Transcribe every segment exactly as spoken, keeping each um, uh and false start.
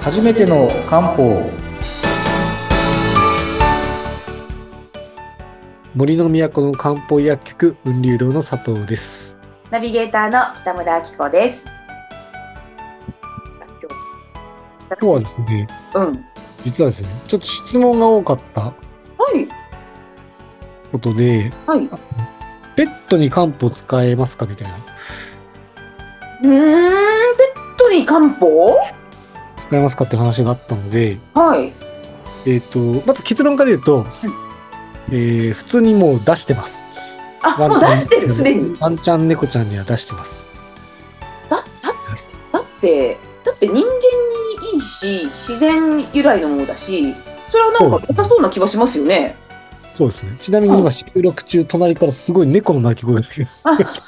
初めての漢方。 森の都の漢方薬局雲流堂の佐藤です。 ナビゲーターの北村明子です。さあ今日今日は私ですね、 うん。 実はですね、ちょっと質問が多かったはいことで、 はい。うペットに漢方使えますかみたいな。 ーん、ペットに漢方。 使えますかって話があったので、 はい。 えっと、まず結論から言うと、 うん。 えー普通にもう出してます。 あ、もうワンちゃん、 出してる、すでに。 ワンちゃん、猫ちゃんには出してます。 だ、だってさ、だって、だって人間にいいし、自然由来のものだし、それはなんか良さそうですね。 そうな気はしますよね。 そうですね。ちなみにうん。 今収録中、隣からすごい猫の鳴き声がする。 あ、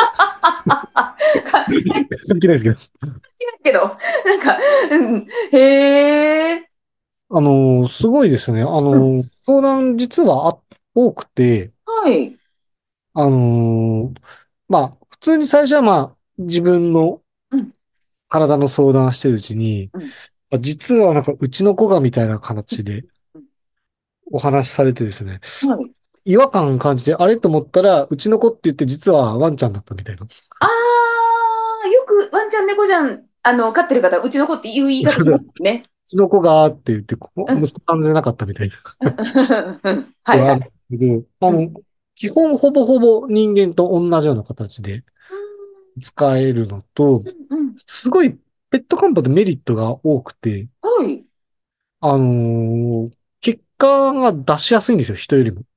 か、 関係ないですけど。 けど、なんか、うん、へえ。 あのーすごいですね。あうん。 のー相談実はあ多くて、 はい。 あのーまあ、普通に最初はまあ、自分のうん。 体の相談してるうちに、 うん。 まあ実はなんかうちの子がみたいな形でうん。 お話しされてですね、 はい。 違和感感じて、あれと思ったら、うちの子って言って実はワンちゃんだったみたいな。 ああ、よくワンちゃん猫ちゃん、あの、飼ってる方、うちの子っていう言い方しまそうだうすね。 ちの子がって言って、こうん。 息子さんじゃなかったみたいな。 うんはいはい。 はあるんですけど、あの、 うん。 基本ほぼほぼ人間と同じような形で使えるのと、 うん。 すごいペットカンパってメリットが多くて、 はい。 あのー結果が出しやすいんですよ、人よりも。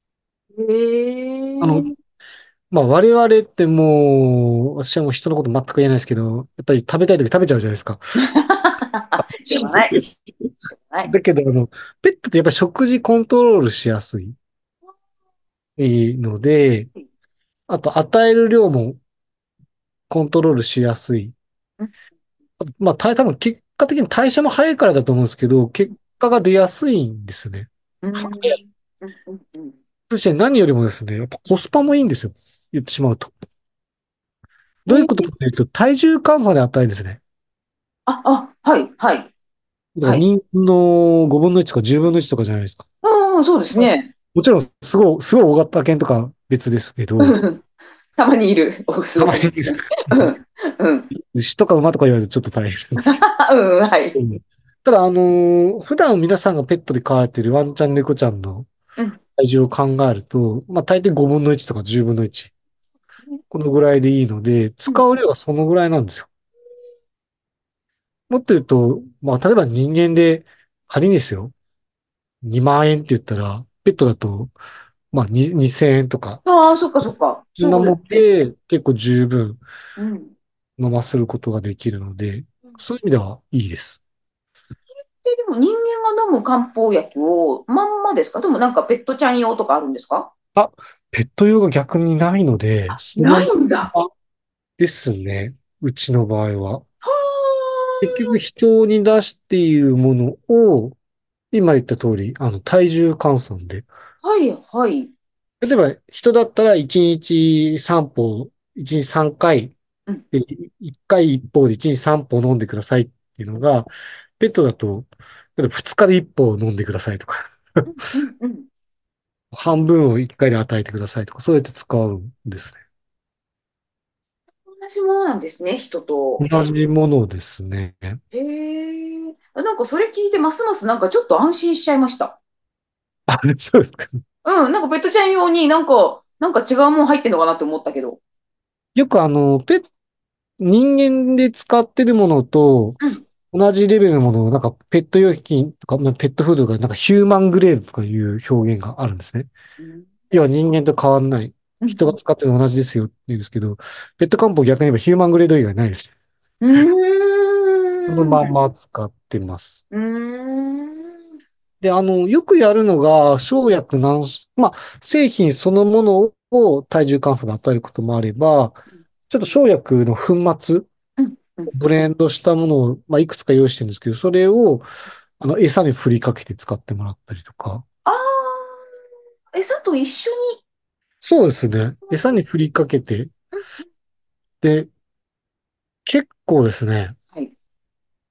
あの、 へえ。 まあ、我々ってもう、私はもう人のこと全く言えないですけど、やっぱり食べたい時食べちゃうじゃないですか。 しょうがない。しょうがない。 だけど、あの、ペットってやっぱり食事コントロールしやすいので、あと与える量もコントロールしやすい。まあ、た多分結果的に代謝も早いからだと思うんですけど、結果が出やすいんですね。 うん。 はうん。うん。うん。 そして何よりもですね、やっぱコスパもいいんですよ。言ってしまうと。どういうことかへえ。 というと、体重換算で与えるんですね。 あ、あ、はい、はい、 だからはい。 人のごぶんのいちとかじゅうぶんのいちとかじゃないですか。 うん、そうですね。 もちろん、すごい、すごい大型犬とか別ですけど、 うんたまにいる、おすごい。 たまにうん、うん。 牛とか馬とか言われるとちょっと大変なんですけうん、はい。 ど。ただ、あのー普段皆さんがペットで飼われているワンちゃん、猫ちゃんのうん。 体重を考えると、まあ大抵ごぶんのいちとかじゅうぶんのいち。このぐらいでいいので、 うん。 使う量はそのぐらいなんですよ。もっと言うと、まあ例えば人間で仮にですよ、にまん円って言ったら、ペットだと、まあににせんえんとか、 ああ、そっかそっか。 そんなもんそうですね。 で結構十分うん。 飲ませることができるので、そういう意味ではいいです。 で、でも人間が飲む漢方薬をまんまですか？でもなんかペットちゃん用とかあるんですか？ あ、ペット用が逆にないので、そのなまいんだ。 まですね。うちの場合は。結は局人に出しているものを、今言った通り、あの、体重換算で。 あ、はい、はい。 例えば人だったらいちにちさん歩、いちにちさんかいうん、 で、いっかい一方でいちにちさん歩飲んでくださいっていうのが、ペットだと、例えばふつかでいっ歩飲んでくださいとか、 うん、うん。うん。 半分をいっかいで与えてくださいとか、そうやって使うんですね。 同じものなんですね、人と。 同じものですね。 へえ。なんかそれ聞いてますますなんかちょっと安心しちゃいました。 あ、そうですか。 うん、なんかペットちゃん用になんか、なんか違うもん入ってんのかなって思ったけど。 よくあの、ペッ、人間で使ってるものとうん。 同じレベルのものを、なんかペット用品とか、まあ、ペットフードがなんかヒューマングレードとかいう表現があるんですね。 うん。 要は人間と変わんない。 うん。 人が使ってるの同じですよって言うんですけど、ペット漢方逆に言えばヒューマングレード以外ないです。 うそのーん。 まんま使ってます。 うーん。 で、あの、よくやるのが、生薬軟水、まあ、製品そのものを体重換算で与えることもあれば、ちょっと生薬の粉末、 うん。うん。 ブレンドしたものを、まあ、いくつか用意してるんですけど、それを、あの、餌に振りかけて使ってもらったりとか。 ああ、餌と一緒に。 そうですね。餌に振りかけて、 うん。 で、結構ですね、 はい。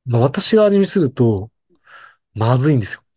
まあ私が味見すると、まずいんですよ。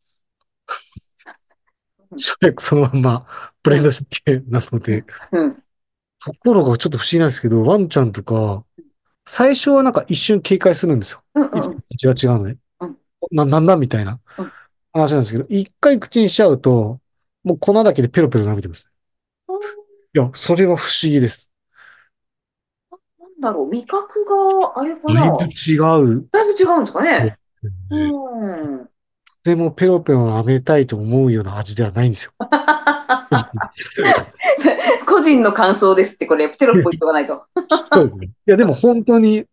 うん。 生薬そのまんまブレンドしてなので。 うん。 ところがちょっと不思議なんですけど、ワンちゃんとか、最初はなんか一瞬警戒するんですよ。 うん。 いつもうん。 味が違うのね。 うん。 な、なんだみたいなうん。 話なんですけど、一回口にしちゃうと、もう粉だけでペロペロ舐めてます。いや、それは不思議です。 なんだろう、味覚があれかな。 だいぶ違う。 だいぶ違うんですかね。うん。 でもペロペロ舐めたいと思うような味ではないんですよ。正直。 個人の感想ですって、これ、テロップ言っとかないと。 そうですね。いや、でも本当に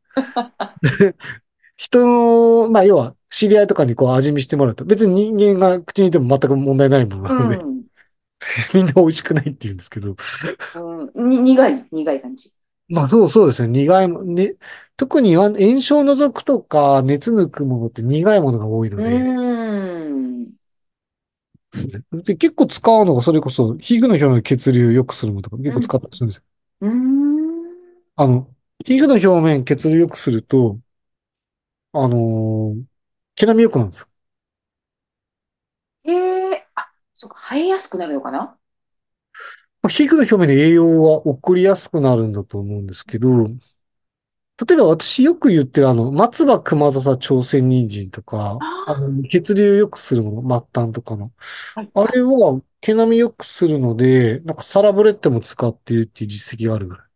人の、まあ要は知り合いとかにこう味見してもらうと、別に人間が口に入れても全く問題ないものなうので、 ん。 みんな美味しくないって言うんですけど、 うん。に、苦い、苦い感じ。 まあそうそうですね。苦いも、ね、特に炎症を除くとか熱抜くものって苦いものが多いうので、 ーん。 で結構使うのがそれこそ皮膚の表面の血流を良くするものとか結うん。 構使ったりするんですよ。 うーん。 あの、皮膚の表面血流良くすると、あのー毛並み良くなるんですよ。 へえ、あ、そうか、生えやすくなるのかな。 まあ皮膚の表面に栄養が送りやすくなるんだと思うんですけど、例えば私よく言ってるあの、松葉熊笹朝鮮人参とか、ああの、血流良くするもの、末端とかの。 あ、はい、 あはい。 れは毛並み良くするので、なんかサラブレッドも使っているっていう実績があるぐらい。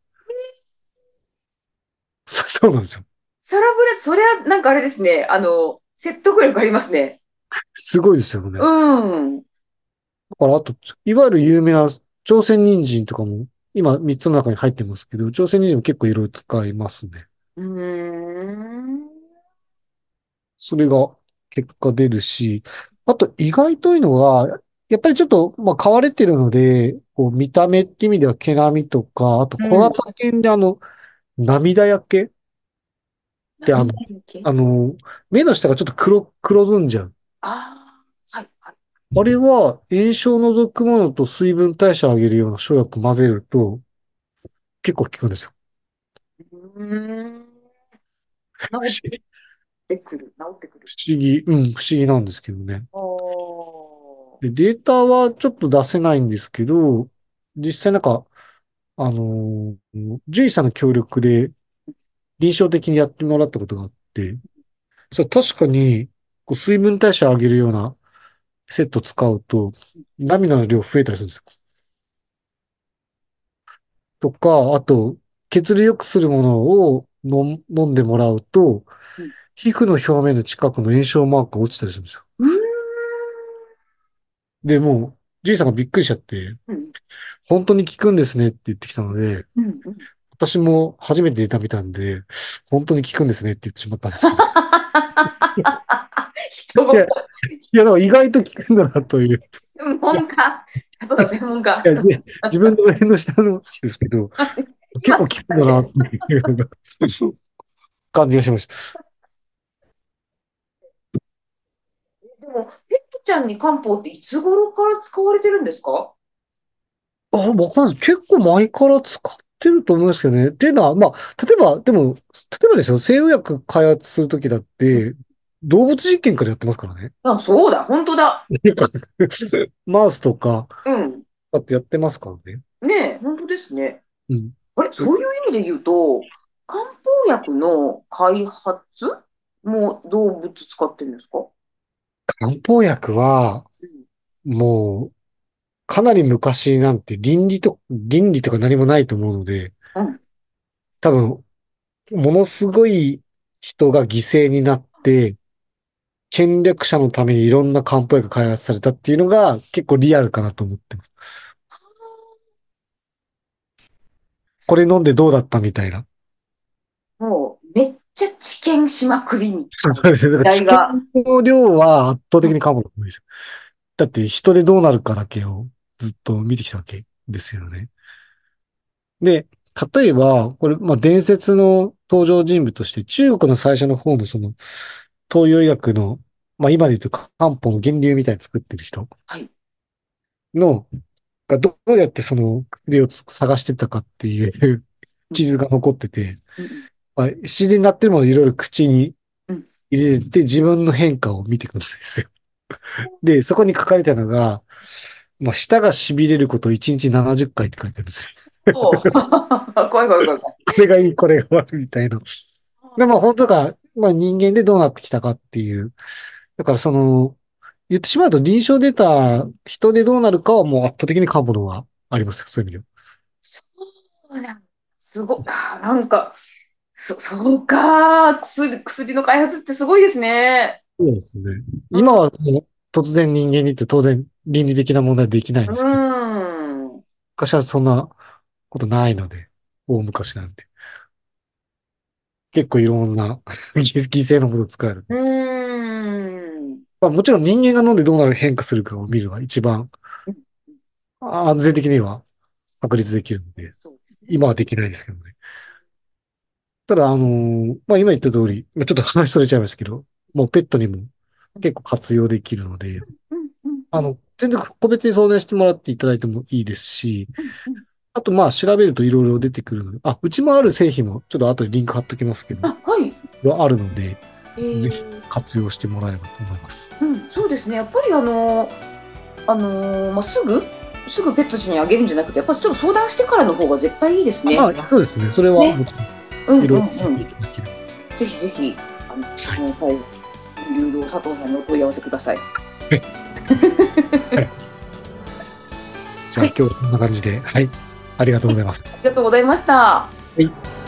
そそうなんですよ。 サラブレッド、それはなんかあれですね。あの、説得力ありますね。 すごいですよね。 うん。うだからあと、いわゆる有名な朝鮮人参とかも、今みっつの中に入ってますけど、朝鮮人参も結構いろいろ使いますね。 ーん。 それが結果出るし、あと意外といいのが、やっぱりちょっと、まあ、買われてるので、こう見た目って意味では毛並みとか、あと小うん。 型犬であの、涙焼けってあの、 涙抜け。 あの、目の下がちょっと黒、黒ずんじゃう。 ああ、はい、はい。 あれは炎症を除くものと水分代謝を上げるような生薬混ぜると結構効くんですよ。 うーん。治っ不思議、 てくる、治ってくる。 不思議、うん、不思議なんですけどね。 おー。 で、データはちょっと出せないんですけど、実際なんか、あのー、獣医さんの協力で臨床的にやってもらったことがあって、それ確かに、こう水分代謝を上げるようなセット使うと、涙の量増えたりするんですよ。とか、あと、血流良くするものを飲ん飲んでもらうと、 うん。 皮膚の表面の近くの炎症マークが落ちたりするんですよ。 うーん。 で、もう、獣医さんがびっくりしちゃって、 うん。 本当に効くんですねって言ってきたので、 うん。うん。 私も初めてデータ見たんで、本当に効くんですねって言ってしまったんですけど。 人ごと、 いや、いや、でも意外と効くんだなという。 専いや、 門家。そうだ、専門家。 いや、で、自分の上の下のですけど、結構効くんだなっていうのが感じがしました。 でも、ペットちゃんに漢方っていつ頃から使われてるんですか？ あ、わかんない。結構前から使ってると思うんですけどね。っていうのは、まあ、例えば、でも、例えばですよ、西洋薬開発するときだっうん。 て、動物実験からやってますからね。 あ、そうだ、本当だ。 マウスとか、 うん。 だってやってますからね。 ねえ、本当ですね。 うん。 あれ、そういう意味で言うと、漢方薬の開発も動物使ってるんですか？ 漢方薬は、 うん。 もう、かなり昔なんて倫理と、倫理とか何もないと思うので、 うん。 多分、ものすごい人が犠牲になって、権力者のためにいろんな漢方薬が開発されたっていうのが結構リアルかなと思ってます。これ飲んでどうだったみたいな。 もう、めっちゃ治験しまくりみたいなそうですね。だか時ら知見代が。 の量は圧倒うん。 的に漢方の方が多いですよ。だって人でどうなるかだけをずっと見てきたわけですよね。で、例えば、これ、まあ、伝説の登場人物として、中国の最初の方のその、東洋医学の、まあ、今で言うと漢方の源流みたいに作ってる人はい。 の、がどうやってその薬を探してたかっていううん。 記述が残ってて、 うん。 まあ、自然になってるものをいろいろ口にうん。 入れて自分の変化を見てくるんですよ。で、そこに書かれたのが、まあ、舌が痺れることをいちにちななじゅっかいって書いてあるんですよ。 お怖い怖い怖い怖い。 これがいい、これが悪いみたいな。で、まあ本当か、まあ人間でどうなってきたかっていう。だからその、言ってしまうと臨床データ、人でどうなるかはもう圧倒的に漢方の方がありますよ、そういう意味でそうなん、すごい、あーなんか、そ、そうか、薬、薬の開発ってすごいですね。 は。そうですね。 うん。 今はもう突然人間にって当然倫理的な問題できないんですけど、 うん。 昔はそんなことないので、大昔なんて。結構いろんな犠牲のものを作られて。 うん。 まあもちろん人間が飲んでどうなる変化するかを見るのが一番安全的には確立できるので、 そうですね。 今はできないですけどね。ただ、あのーまあ、今言った通り、まあちょっと話それちゃいましたけど、もうペットにも結構活用できるので、 うんうんうんあの、全然個別に相談してもらっていただいてもいいですし、 うんうん。 あと、まあ、調べるといろいろ出てくるので、あ、うちもある製品も、ちょっと後でリンク貼っときますけど、 あ、はい。 あるので、 えぜひー、 活用してもらえればと思います。 うん、そうですね。やっぱりあの、あのーまあ、すぐ、すぐペットたちにあげるんじゃなくて、やっぱりちょっと相談してからの方が絶対いいですね。 あ、そうですね。それはね。 もちうんうんろんいろいろうん。 できる。 ぜひぜひ、あの、 はい。 もうはい、流浪佐藤さんにお問い合わせください。 はいじゃあはい、 今日はこんな感じで、はい。ありがとうございます。 ありがとうございました。 はい。